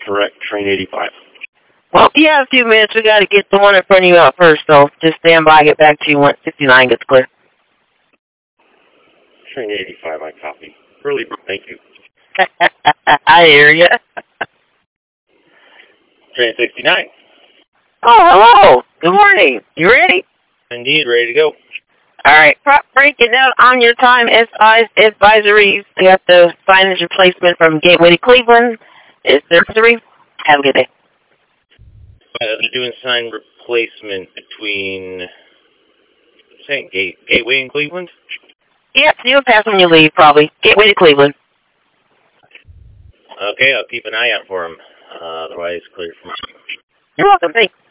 correct, train 85. Well, you have a few minutes. We got to get the one in front of you out first, so just stand by. Get back to you when 59 gets clear. Train 85, I copy. Early, thank you. I hear you. Train 69. Oh, hello. Good morning. You ready? Indeed, ready to go. All right. Breaking down on your time advisories. You got the signage replacement from Gateway to Cleveland. Is there three? Have a good day. They're doing sign replacement between Gateway and Cleveland? Yep, you'll pass when you leave, probably. Gateway to Cleveland. Okay, I'll keep an eye out for him. Otherwise, clear for me. You're welcome. Thanks.